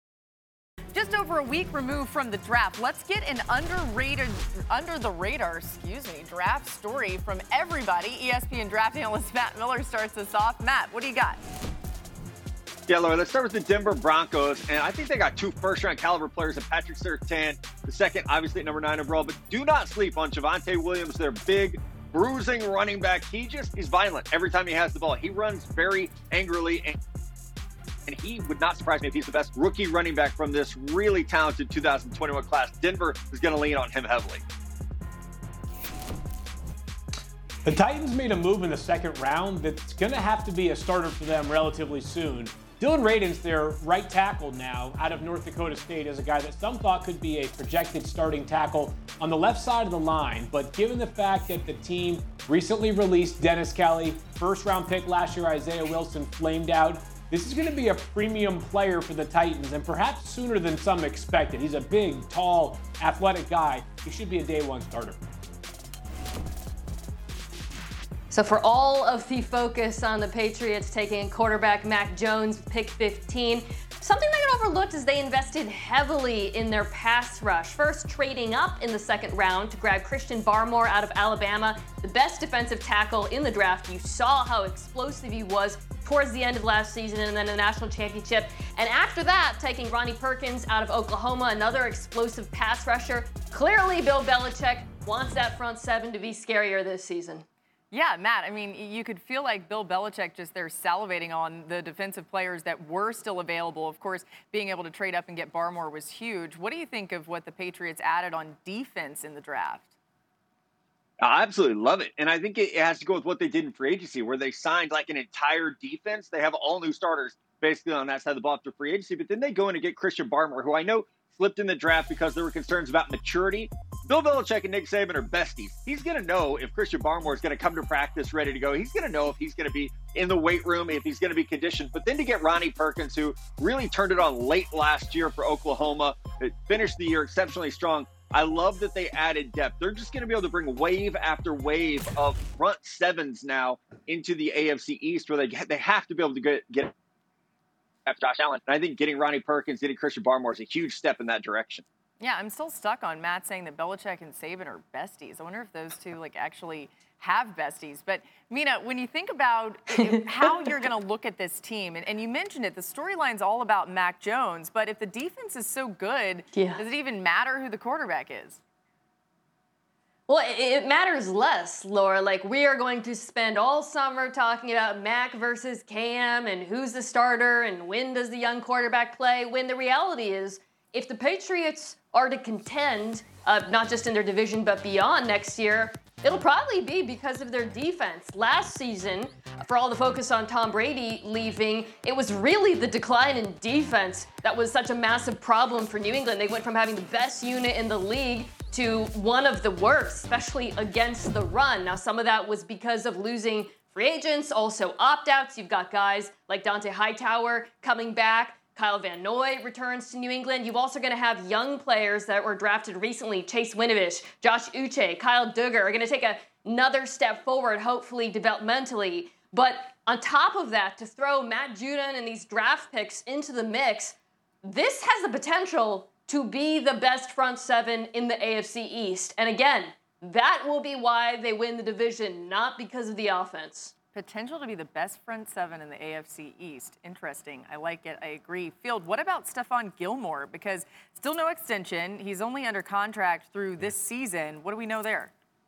Just over a week removed from the draft, let's get an underrated, under the radar, excuse me, draft story from everybody. E S P N draft analyst Matt Miller starts us off. Matt, what do you got? Yeah, Laura, let's start with the Denver Broncos, and I think they got two first-round caliber players in Patrick Surtain, the second, obviously, at number nine overall, but do not sleep on Javonte Williams, their big, bruising running back. He just is violent every time he has the ball. He runs very angrily, and And he would not surprise me if he's the best rookie running back from this really talented two thousand twenty-one class. Denver is going to lean on him heavily. The Titans made a move in the second round that's going to have to be a starter for them relatively soon. Dylan Radunz, their right tackle now, out of North Dakota State, is a guy that some thought could be a projected starting tackle on the left side of the line. But given the fact that the team recently released Dennis Kelly, first-round pick last year Isaiah Wilson flamed out, this is going to be a premium player for the Titans, and perhaps sooner than some expected. He's a big, tall, athletic guy. He should be a day one starter. So for all of the focus on the Patriots taking quarterback Mac Jones, pick fifteen, something that got overlooked is they invested heavily in their pass rush. First, trading up in the second round to grab Christian Barmore out of Alabama, the best defensive tackle in the draft. You saw how explosive he was towards the end of last season and then the national championship. And after that, taking Ronnie Perkins out of Oklahoma, another explosive pass rusher. Clearly, Bill Belichick wants that front seven to be scarier this season. Yeah, Matt, I mean, you could feel like Bill Belichick just there salivating on the defensive players that were still available. Of course, being able to trade up and get Barmore was huge. What do you think of what the Patriots added on defense in the draft? I absolutely love it. And I think it has to go with what they did in free agency, where they signed like an entire defense. They have all new starters basically on that side of the ball after free agency, but then they go in and get Christian Barmore, who I know slipped in the draft because there were concerns about maturity. Bill Belichick and Nick Saban are besties. He's going to know if Christian Barmore is going to come to practice ready to go. He's going to know if he's going to be in the weight room, if he's going to be conditioned. But then to get Ronnie Perkins, who really turned it on late last year for Oklahoma, finished the year exceptionally strong. I love that they added depth. They're just going to be able to bring wave after wave of front sevens now into the A F C East, where they they have to be able to get, get after Josh Allen. And I think getting Ronnie Perkins, getting Christian Barmore is a huge step in that direction. Yeah, I'm still stuck on Matt saying that Belichick and Saban are besties. I wonder if those two like actually have besties. But Mina, when you think about how you're going to look at this team, and, and you mentioned it, the storyline's all about Mac Jones. But if the defense is so good, yeah. does it even matter who the quarterback is? Well, it matters less, Laura. Like, we are going to spend all summer talking about Mac versus Cam and who's the starter and when does the young quarterback play, when the reality is, if the Patriots are to contend, uh, not just in their division but beyond next year, it'll probably be because of their defense. Last season, for all the focus on Tom Brady leaving, it was really the decline in defense that was such a massive problem for New England. They went from having the best unit in the league to one of the worst, especially against the run. Now, some of that was because of losing free agents, also opt-outs. You've got guys like Dante Hightower coming back. Kyle Van Noy returns to New England. You're also going to have young players that were drafted recently. Chase Winovich, Josh Uche, Kyle Duggar are going to take a, another step forward, hopefully developmentally. But on top of that, to throw Matt Judon and these draft picks into the mix, this has the potential to be the best front seven in the A F C East. And again, that will be why they win the division, not because of the offense. Potential to be the best front seven in the A F C East. Interesting. I like it. I agree. Field, what about Stephon Gilmore? Because still no extension. He's only under contract through this season. What do we know there?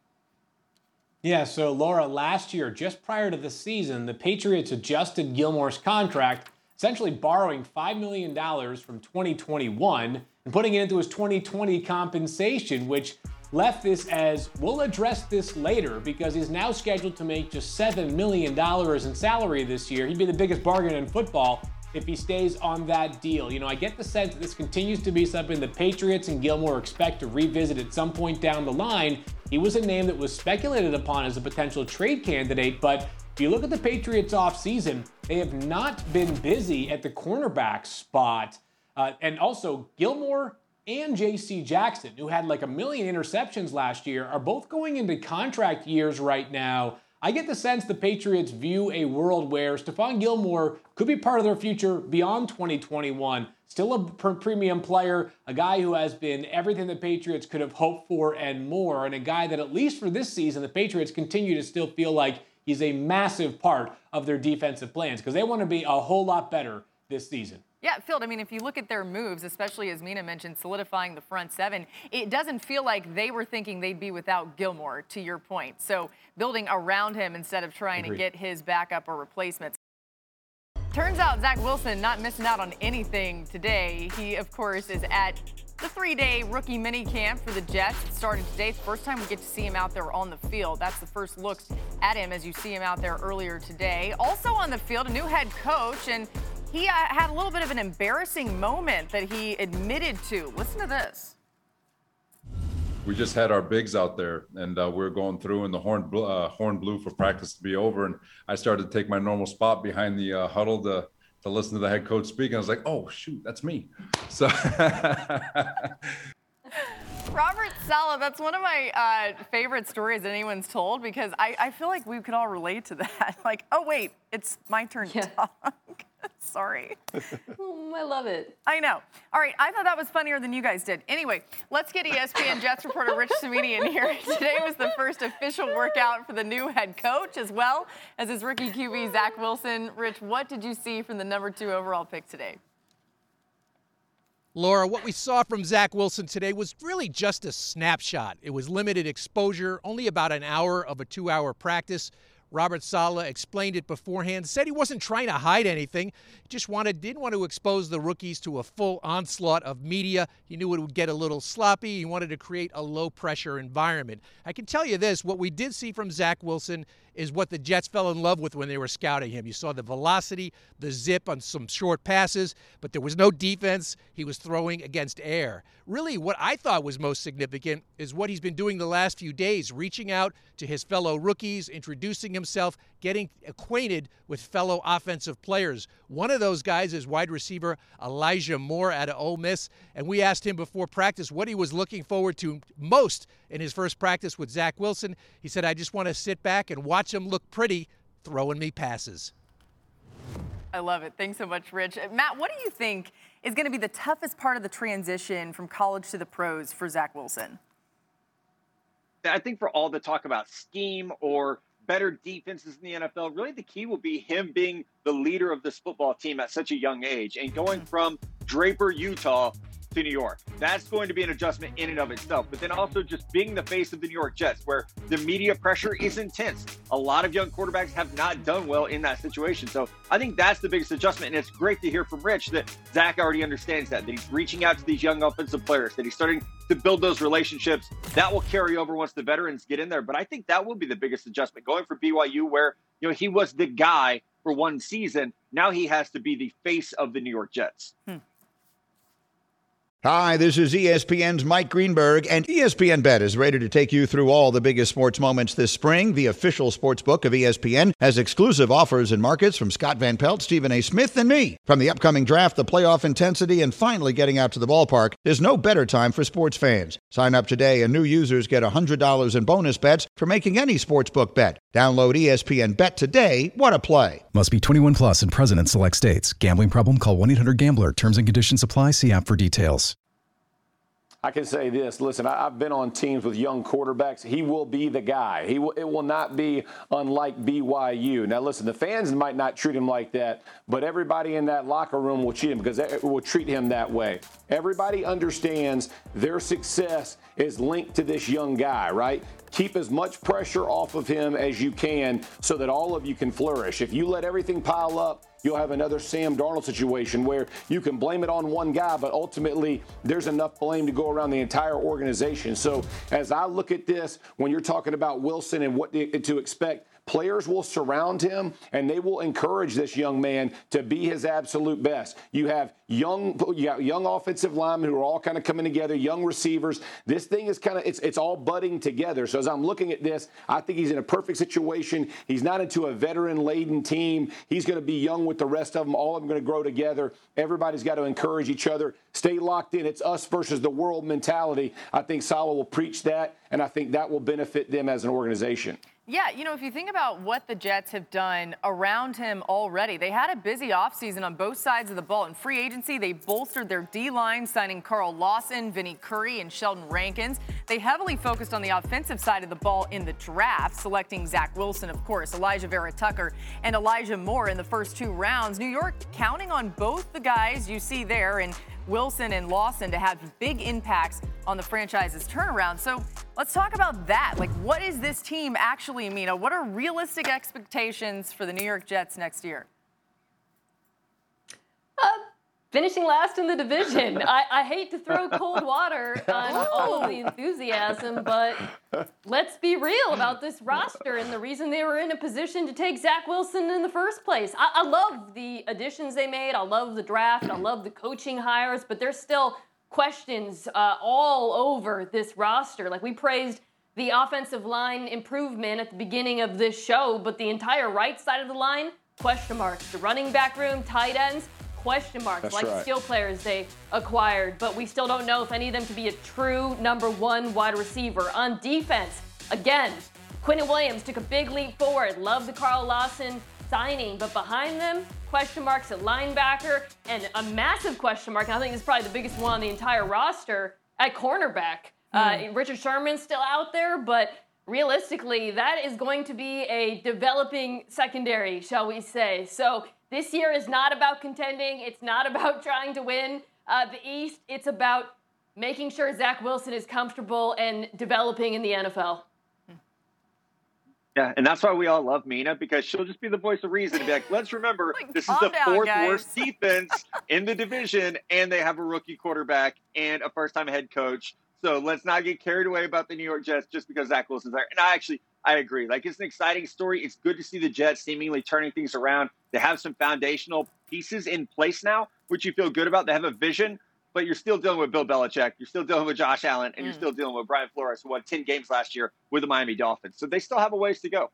Yeah, so Laura, last year, just prior to the season, the Patriots adjusted Gilmore's contract, essentially borrowing five million dollars from twenty twenty-one and putting it into his twenty twenty compensation, which left this as, we'll address this later, because he's now scheduled to make just seven million dollars in salary this year. He'd be the biggest bargain in football if he stays on that deal. You know, I get the sense that this continues to be something the Patriots and Gilmore expect to revisit at some point down the line. He was a name that was speculated upon as a potential trade candidate, but if you look at the Patriots offseason, they have not been busy at the cornerback spot. Uh, and also, Gilmore and J C Jackson, who had like a million interceptions last year, are both going into contract years right now. I get the sense the Patriots view a world where Stephon Gilmore could be part of their future beyond twenty twenty-one. Still a premium player, a guy who has been everything the Patriots could have hoped for and more, and a guy that at least for this season, the Patriots continue to still feel like he's a massive part of their defensive plans because they want to be a whole lot better this season. Yeah, Phil, I mean, if you look at their moves, especially as Mina mentioned, solidifying the front seven, it doesn't feel like they were thinking they'd be without Gilmore, to your point. So building around him instead of trying Agreed. to get his backup or replacements. Turns out Zach Wilson not missing out on anything today. He, of course, is at the three-day rookie mini camp for the Jets. It started today. It's the first time we get to see him out there on the field. That's the first look at him as you see him out there earlier today. Also on the field, a new head coach, and he uh, had a little bit of an embarrassing moment that he admitted to. Listen to this. We just had our bigs out there, and uh, we we're going through, and the horn, uh, horn blew for practice to be over, and I started to take my normal spot behind the uh, huddle to, to listen to the head coach speak, and I was like, oh, shoot, that's me. So Robert Saleh, that's one of my uh, favorite stories that anyone's told because I, I feel like we could all relate to that. Like, oh, wait, it's my turn yeah. to talk. Sorry. Oh, I love it. I know. All right, I thought that was funnier than you guys did. Anyway, let's get E S P N Jets reporter Rich Cimini in here. Today was the first official workout for the new head coach as well as his rookie Q B, Zach Wilson. Rich, what did you see from the number two overall pick today? Laura, what we saw from Zach Wilson today was really just a snapshot. It was limited exposure, only about an hour of a two-hour practice. Robert Saleh explained it beforehand, said he wasn't trying to hide anything, just wanted, didn't want to expose the rookies to a full onslaught of media. He knew it would get a little sloppy. He wanted to create a low-pressure environment. I can tell you this, what we did see from Zach Wilson is what the Jets fell in love with when they were scouting him. You saw the velocity, the zip on some short passes, but there was no defense. He was throwing against air. Really, what I thought was most significant is what he's been doing the last few days, reaching out to his fellow rookies, introducing himself, getting acquainted with fellow offensive players. One of those guys is wide receiver Elijah Moore out of Ole Miss, and we asked him before practice what he was looking forward to most in his first practice with Zach Wilson. He said, I just want to sit back and watch him look pretty throwing me passes. I love it. Thanks so much, Rich. Matt, what do you think is going to be the toughest part of the transition from college to the pros for Zach Wilson? I think for all the talk about scheme or better defenses in the N F L, really the key will be him being the leader of this football team at such a young age and going from Draper, Utah to New York. That's going to be an adjustment in and of itself. But then also just being the face of the New York Jets, where the media pressure is intense. A lot of young quarterbacks have not done well in that situation. So I think that's the biggest adjustment. And it's great to hear from Rich that Zach already understands that, that he's reaching out to these young offensive players, that he's starting to build those relationships. That will carry over once the veterans get in there. But I think that will be the biggest adjustment. Going for B Y U, where you know he was the guy for one season, now he has to be the face of the New York Jets. Hmm. Hi, this is E S P N's Mike Greenberg, and E S P N Bet is ready to take you through all the biggest sports moments this spring. The official sports book of E S P N has exclusive offers and markets from Scott Van Pelt, Stephen A. Smith, and me. From the upcoming draft, the playoff intensity, and finally getting out to the ballpark, there's no better time for sports fans. Sign up today, and new users get one hundred dollars in bonus bets for making any sportsbook bet. Download E S P N Bet today. What a play. Must be twenty-one plus and present in select states. Gambling problem? Call one eight hundred gambler. Terms and conditions apply. See app for details. I can say this. Listen, I, I've been on teams with young quarterbacks. He will be the guy. He will, it will not be unlike B Y U. Now, listen, the fans might not treat him like that, but everybody in that locker room will treat him because they will treat him that way. Everybody understands their success is linked to this young guy, right? Keep as much pressure off of him as you can so that all of you can flourish. If you let everything pile up, you'll have another Sam Darnold situation where you can blame it on one guy, but ultimately there's enough blame to go around the entire organization. So as I look at this, when you're talking about Wilson and what to expect, players will surround him, and they will encourage this young man to be his absolute best. You have young, you have young offensive linemen who are all kind of coming together, young receivers. This thing is kind of, it's it's all budding together. So as I'm looking at this, I think he's in a perfect situation. He's not into a veteran-laden team. He's going to be young with the rest of them. All of them going to grow together. Everybody's got to encourage each other. Stay locked in. It's us versus the world mentality. I think Saleh will preach that, and I think that will benefit them as an organization. Yeah, you know, if you think about what the Jets have done around him already, they had a busy offseason on both sides of the ball. In free agency, they bolstered their D-line, signing Carl Lawson, Vinny Curry, and Sheldon Rankins. They heavily focused on the offensive side of the ball in the draft, selecting Zach Wilson, of course, Elijah Vera Tucker, and Elijah Moore in the first two rounds. New York counting on both the guys you see there, and Wilson and Lawson to have big impacts on the franchise's turnaround. So let's talk about that. Like, what is this team actually, Mina? What are realistic expectations for the New York Jets next year? Uh, finishing last in the division. I, I hate to throw cold water on all of the enthusiasm, but let's be real about this roster and the reason they were in a position to take Zach Wilson in the first place. I, I love the additions they made. I love the draft. I love the coaching hires, but there's still questions uh, all over this roster. Like, we praised the offensive line improvement at the beginning of this show, but the entire right side of the line, question marks. The running back room, tight ends, question marks. That's like right. the skill players they acquired, but we still don't know if any of them can be a true number one wide receiver. On defense, again, Quinnen Williams took a big leap forward. Love the Carl Lawson signing, but behind them, question marks at linebacker and a massive question mark, and I think this is probably the biggest one on the entire roster, at cornerback. Mm. Uh, Richard Sherman's still out there, but realistically, that is going to be a developing secondary, shall we say. So this year is not about contending. It's not about trying to win uh, the East. It's about making sure Zach Wilson is comfortable and developing in the N F L. Yeah, and that's why we all love Mina, because she'll just be the voice of reason and be like, let's remember, like, this is the down, fourth guys. worst defense in the division, and they have a rookie quarterback and a first-time head coach. So let's not get carried away about the New York Jets just because Zach Wilson's there. And I actually, I agree. Like, it's an exciting story. It's good to see the Jets seemingly turning things around. They have some foundational pieces in place now, which you feel good about. They have a vision, but you're still dealing with Bill Belichick. You're still dealing with Josh Allen, and mm. you're still dealing with Brian Flores, who won ten games last year with the Miami Dolphins. So they still have a ways to go.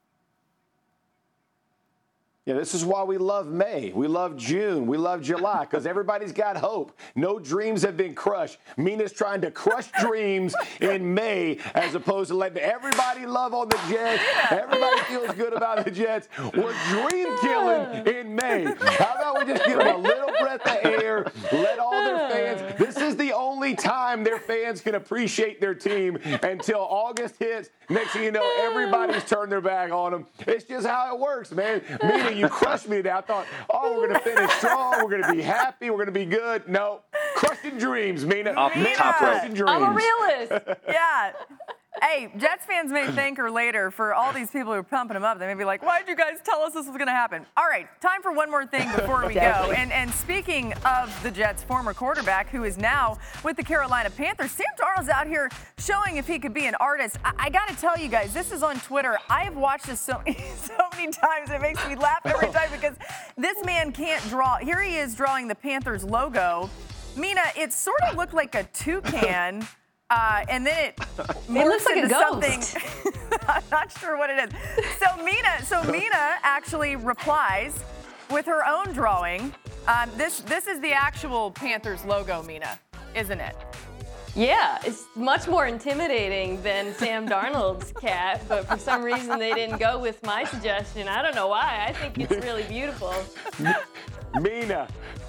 Yeah, this is why we love May. We love June. We love July, because everybody's got hope. No dreams have been crushed. Mina's trying to crush dreams in May as opposed to letting everybody love on the Jets. Everybody feels good about the Jets. We're dream killing in May. How about we just give them a little breath of air, let all their fans. This is the only time their fans can appreciate their team until August hits. Next thing you know, everybody's turned their back on them. It's just how it works, man. Mina, you crushed me today. I thought, oh, we're going to finish strong. We're going to be happy. We're going to be good. No. Crushing dreams, Mina. Off the top crushing dreams. I'm a realist. Yeah. Hey, Jets fans may thank her later for all these people who are pumping them up. They may be like, why did you guys tell us this was going to happen? All right, time for one more thing before we go. And, and speaking of the Jets' former quarterback, who is now with the Carolina Panthers, Sam Darnold's out here showing if he could be an artist. I, I got to tell you guys, this is on Twitter. I have watched this so many, so many times. It makes me laugh every time because this man can't draw. Here he is drawing the Panthers logo. Mina, it sort of looked like a toucan. Uh, and then it, it looks like a ghost. Something. I'm not sure what it is. So Mina, so Mina actually replies with her own drawing. Um, this this is the actual Panthers logo, Mina, isn't it? Yeah, it's much more intimidating than Sam Darnold's cat, but for some reason they didn't go with my suggestion. I don't know why. I think it's really beautiful. Mina,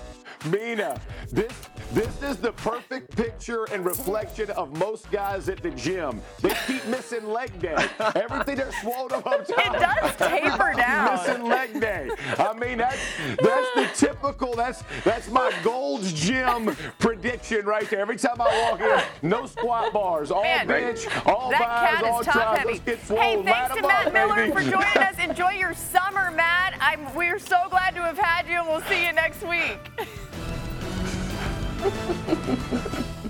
Mina, this this is the perfect picture and reflection of most guys at the gym. They keep missing leg day. Everything they're swollen up on top. It does taper down. Missing leg day. I mean, that's that's the typical. That's that's my Gold's Gym prediction right there. Every time I walk in, no squat bars, all Man, bench, all that buys, cat all is top tries. heavy. Let's get Hey, swole. thanks Light to 'em Matt up, Miller baby. for joining us. Enjoy your summer, Matt. I'm, we're so glad to have had you, and we'll see you next week.